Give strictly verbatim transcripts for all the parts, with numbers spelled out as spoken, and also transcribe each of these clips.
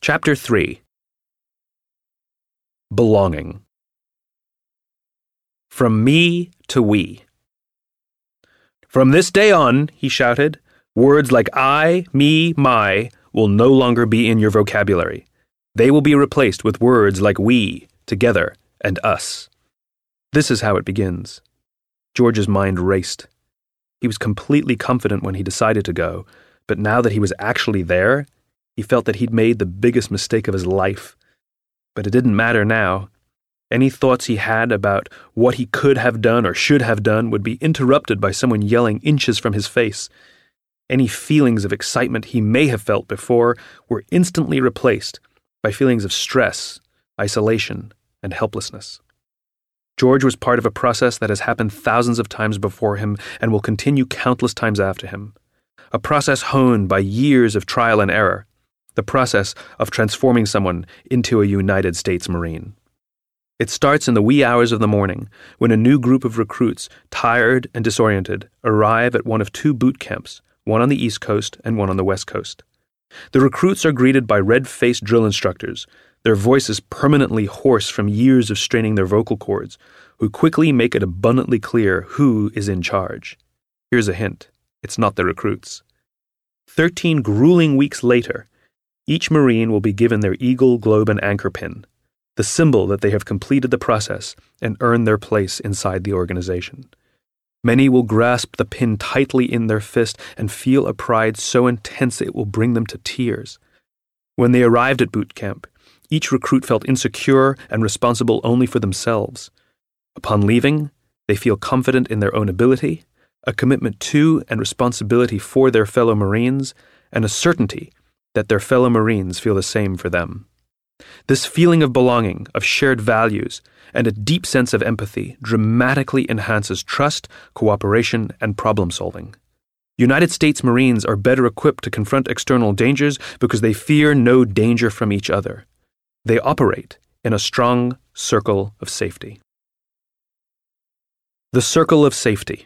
Chapter three. Belonging. From me to we. From this day on, he shouted, words like I, me, my will no longer be in your vocabulary. They will be replaced with words like we, together, and us. This is how it begins. George's mind raced. He was completely confident when he decided to go, but now that he was actually there, he felt that he'd made the biggest mistake of his life. But it didn't matter now. Any thoughts he had about what he could have done or should have done would be interrupted by someone yelling inches from his face. Any feelings of excitement he may have felt before were instantly replaced by feelings of stress, isolation, and helplessness. George was part of a process that has happened thousands of times before him and will continue countless times after him. A process honed by years of trial and error. The process of transforming someone into a United States Marine. It starts in the wee hours of the morning when a new group of recruits, tired and disoriented, arrive at one of two boot camps, one on the East Coast and one on the West Coast. The recruits are greeted by red-faced drill instructors, their voices permanently hoarse from years of straining their vocal cords, who quickly make it abundantly clear who is in charge. Here's a hint. It's not the recruits. Thirteen grueling weeks later, each Marine will be given their eagle, globe, and anchor pin, the symbol that they have completed the process and earned their place inside the organization. Many will grasp the pin tightly in their fist and feel a pride so intense it will bring them to tears. When they arrived at boot camp, each recruit felt insecure and responsible only for themselves. Upon leaving, they feel confident in their own ability, a commitment to and responsibility for their fellow Marines, and a certainty that their fellow Marines feel the same for them. This feeling of belonging, of shared values, and a deep sense of empathy dramatically enhances trust, cooperation, and problem-solving. United States Marines are better equipped to confront external dangers because they fear no danger from each other. They operate in a strong circle of safety. The circle of safety.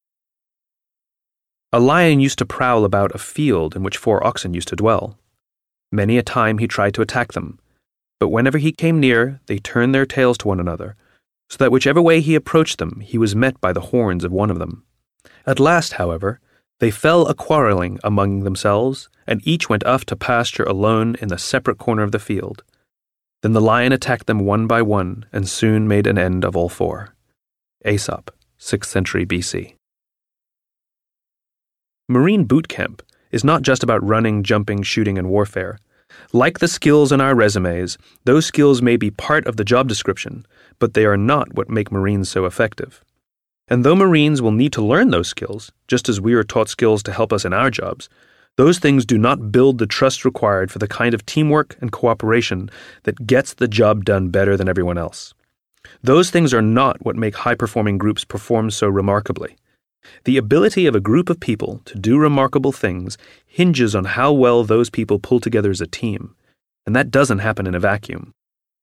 A lion used to prowl about a field in which four oxen used to dwell. Many a time he tried to attack them, but whenever he came near, they turned their tails to one another, so that whichever way he approached them, he was met by the horns of one of them. At last, however, they fell a-quarreling among themselves, and each went off to pasture alone in the separate corner of the field. Then the lion attacked them one by one, and soon made an end of all four. Aesop, sixth century B C. Marine boot camp is not just about running, jumping, shooting, and warfare. Like the skills in our resumes, those skills may be part of the job description, but they are not what make Marines so effective. And though Marines will need to learn those skills, just as we are taught skills to help us in our jobs, those things do not build the trust required for the kind of teamwork and cooperation that gets the job done better than everyone else. Those things are not what make high-performing groups perform so remarkably. The ability of a group of people to do remarkable things hinges on how well those people pull together as a team, and that doesn't happen in a vacuum.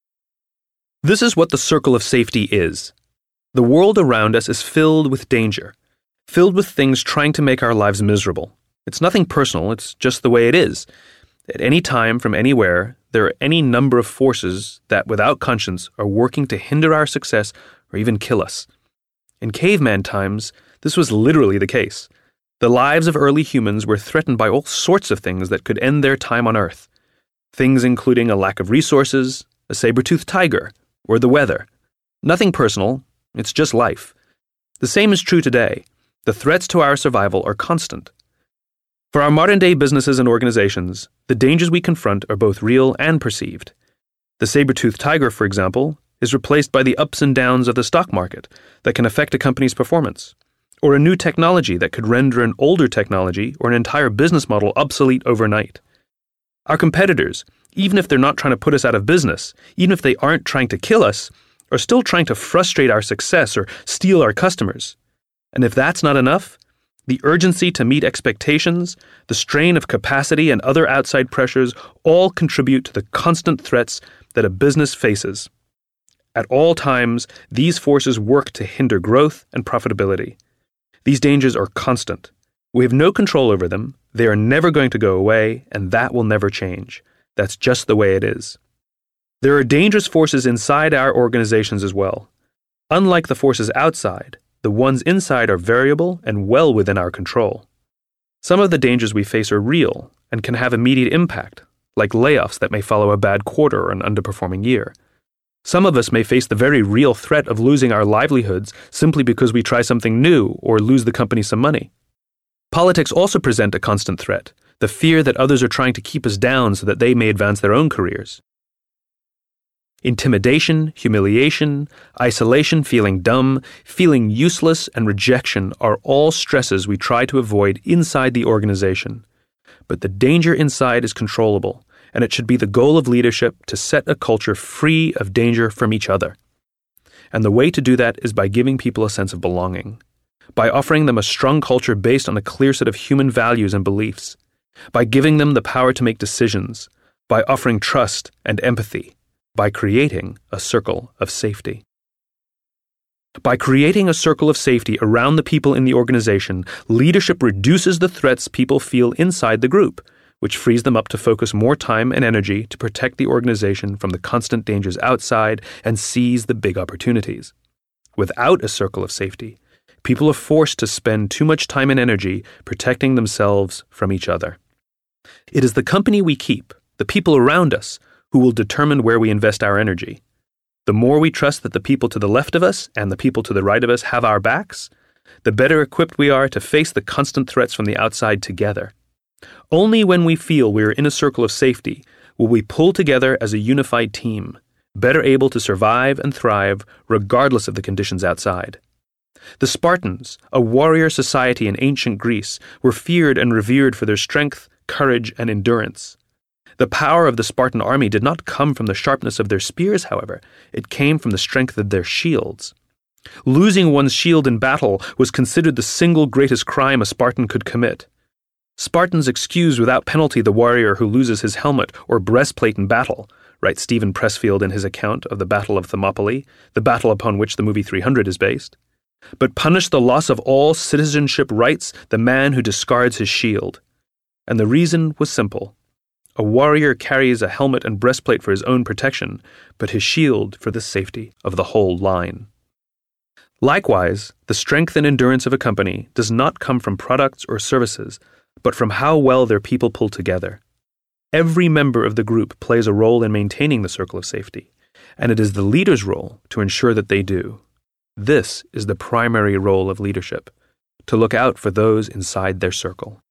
This is what the circle of safety is. The world around us is filled with danger, filled with things trying to make our lives miserable. It's nothing personal, it's just the way it is. At any time, from anywhere, there are any number of forces that, without conscience, are working to hinder our success or even kill us. In caveman times, this was literally the case. The lives of early humans were threatened by all sorts of things that could end their time on Earth. Things including a lack of resources, a saber-toothed tiger, or the weather. Nothing personal, it's just life. The same is true today. The threats to our survival are constant. For our modern-day businesses and organizations, the dangers we confront are both real and perceived. The saber-toothed tiger, for example, is replaced by the ups and downs of the stock market that can affect a company's performance, or a new technology that could render an older technology or an entire business model obsolete overnight. Our competitors, even if they're not trying to put us out of business, even if they aren't trying to kill us, are still trying to frustrate our success or steal our customers. And if that's not enough, the urgency to meet expectations, the strain of capacity, and other outside pressures all contribute to the constant threats that a business faces. At all times, these forces work to hinder growth and profitability. These dangers are constant. We have no control over them, they are never going to go away, and that will never change. That's just the way it is. There are dangerous forces inside our organizations as well. Unlike the forces outside, the ones inside are variable and well within our control. Some of the dangers we face are real and can have immediate impact, like layoffs that may follow a bad quarter or an underperforming year. Some of us may face the very real threat of losing our livelihoods simply because we try something new or lose the company some money. Politics also present a constant threat, the fear that others are trying to keep us down so that they may advance their own careers. Intimidation, humiliation, isolation, feeling dumb, feeling useless, and rejection are all stresses we try to avoid inside the organization. But the danger inside is controllable, and it should be the goal of leadership to set a culture free of danger from each other. And the way to do that is by giving people a sense of belonging, by offering them a strong culture based on a clear set of human values and beliefs, by giving them the power to make decisions, by offering trust and empathy, by creating a circle of safety. By creating a circle of safety around the people in the organization, leadership reduces the threats people feel inside the group, which frees them up to focus more time and energy to protect the organization from the constant dangers outside and seize the big opportunities. Without a circle of safety, people are forced to spend too much time and energy protecting themselves from each other. It is the company we keep, the people around us, who will determine where we invest our energy. The more we trust that the people to the left of us and the people to the right of us have our backs, the better equipped we are to face the constant threats from the outside together. Only when we feel we are in a circle of safety will we pull together as a unified team, better able to survive and thrive regardless of the conditions outside. The Spartans, a warrior society in ancient Greece, were feared and revered for their strength, courage, and endurance. The power of the Spartan army did not come from the sharpness of their spears, however. It came from the strength of their shields. Losing one's shield in battle was considered the single greatest crime a Spartan could commit. Spartans excuse without penalty the warrior who loses his helmet or breastplate in battle, writes Stephen Pressfield in his account of the Battle of Thermopylae, the battle upon which the movie three hundred is based, but punish the loss of all citizenship rights the man who discards his shield. And the reason was simple. A warrior carries a helmet and breastplate for his own protection, but his shield for the safety of the whole line. Likewise, the strength and endurance of a company does not come from products or services, but from how well their people pull together. Every member of the group plays a role in maintaining the circle of safety, and it is the leader's role to ensure that they do. This is the primary role of leadership, to look out for those inside their circle.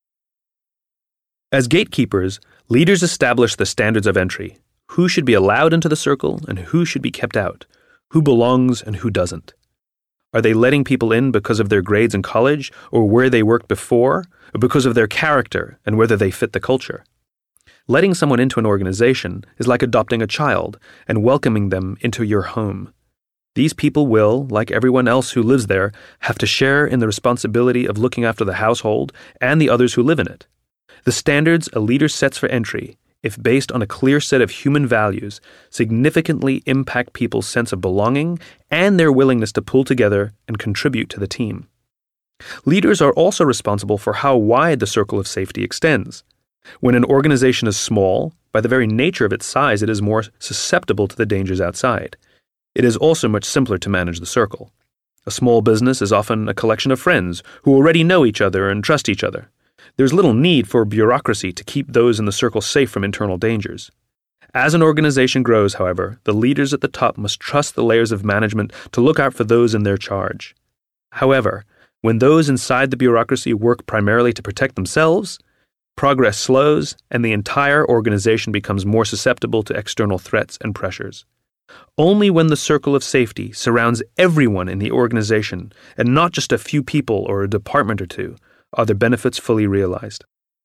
As gatekeepers, leaders establish the standards of entry, who should be allowed into the circle and who should be kept out, who belongs and who doesn't. Are they letting people in because of their grades in college or where they worked before, or because of their character and whether they fit the culture? Letting someone into an organization is like adopting a child and welcoming them into your home. These people will, like everyone else who lives there, have to share in the responsibility of looking after the household and the others who live in it. The standards a leader sets for entry, if based on a clear set of human values, significantly impact people's sense of belonging and their willingness to pull together and contribute to the team. Leaders are also responsible for how wide the circle of safety extends. When an organization is small, by the very nature of its size, it is more susceptible to the dangers outside. It is also much simpler to manage the circle. A small business is often a collection of friends who already know each other and trust each other. There's little need for bureaucracy to keep those in the circle safe from internal dangers. As an organization grows, however, the leaders at the top must trust the layers of management to look out for those in their charge. However, when those inside the bureaucracy work primarily to protect themselves, progress slows and the entire organization becomes more susceptible to external threats and pressures. Only when the circle of safety surrounds everyone in the organization, and not just a few people or a department or two, are the benefits fully realized.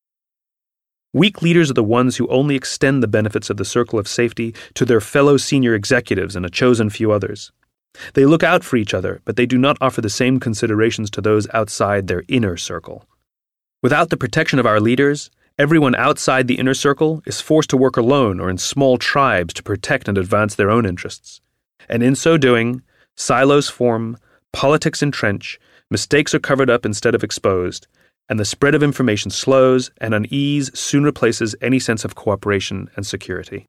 Weak leaders are the ones who only extend the benefits of the circle of safety to their fellow senior executives and a chosen few others. They look out for each other, but they do not offer the same considerations to those outside their inner circle. Without the protection of our leaders, everyone outside the inner circle is forced to work alone or in small tribes to protect and advance their own interests. And in so doing, silos form, politics entrench, mistakes are covered up instead of exposed, and the spread of information slows, and unease soon replaces any sense of cooperation and security.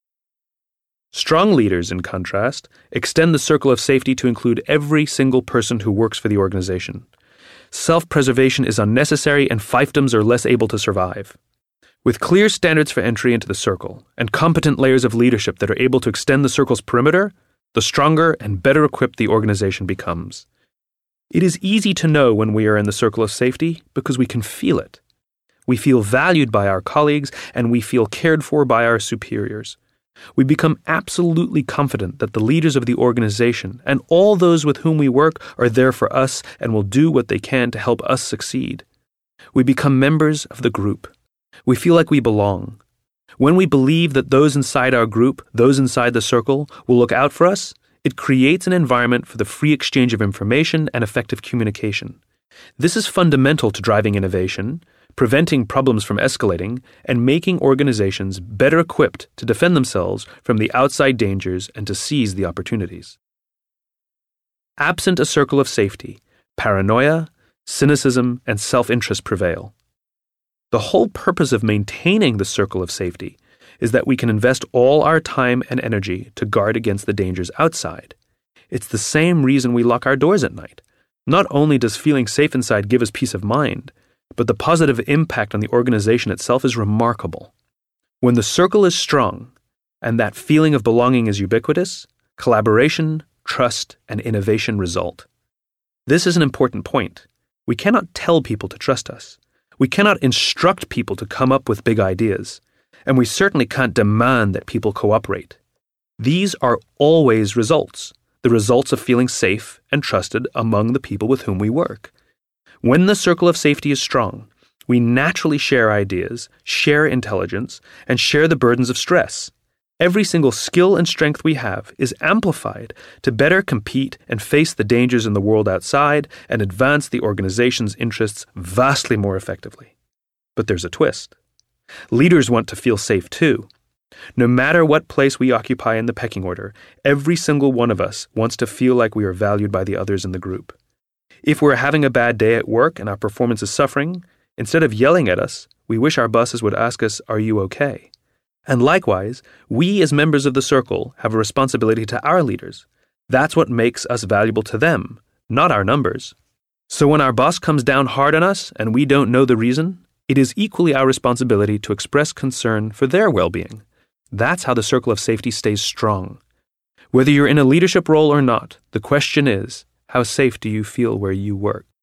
Strong leaders, in contrast, extend the circle of safety to include every single person who works for the organization. Self-preservation is unnecessary and fiefdoms are less able to survive. With clear standards for entry into the circle and competent layers of leadership that are able to extend the circle's perimeter, the stronger and better equipped the organization becomes. It is easy to know when we are in the circle of safety because we can feel it. We feel valued by our colleagues and we feel cared for by our superiors. We become absolutely confident that the leaders of the organization and all those with whom we work are there for us and will do what they can to help us succeed. We become members of the group. We feel like we belong. When we believe that those inside our group, those inside the circle, will look out for us, it creates an environment for the free exchange of information and effective communication. This is fundamental to driving innovation, preventing problems from escalating, and making organizations better equipped to defend themselves from the outside dangers and to seize the opportunities. Absent a circle of safety, paranoia, cynicism, and self-interest prevail. The whole purpose of maintaining the circle of safety is that we can invest all our time and energy to guard against the dangers outside. It's the same reason we lock our doors at night. Not only does feeling safe inside give us peace of mind, but the positive impact on the organization itself is remarkable. When the circle is strong, and that feeling of belonging is ubiquitous, collaboration, trust, and innovation result. This is an important point. We cannot tell people to trust us. We cannot instruct people to come up with big ideas. And we certainly can't demand that people cooperate. These are always results, the results of feeling safe and trusted among the people with whom we work. When the circle of safety is strong, we naturally share ideas, share intelligence, and share the burdens of stress. Every single skill and strength we have is amplified to better compete and face the dangers in the world outside and advance the organization's interests vastly more effectively. But there's a twist. Leaders want to feel safe too. No matter what place we occupy in the pecking order, every single one of us wants to feel like we are valued by the others in the group. If we're having a bad day at work and our performance is suffering, instead of yelling at us, we wish our bosses would ask us, "Are you okay?" And likewise, we as members of the circle have a responsibility to our leaders. That's what makes us valuable to them, not our numbers. So when our boss comes down hard on us and we don't know the reason, it is equally our responsibility to express concern for their well-being. That's how the circle of safety stays strong. Whether you're in a leadership role or not, the question is, how safe do you feel where you work?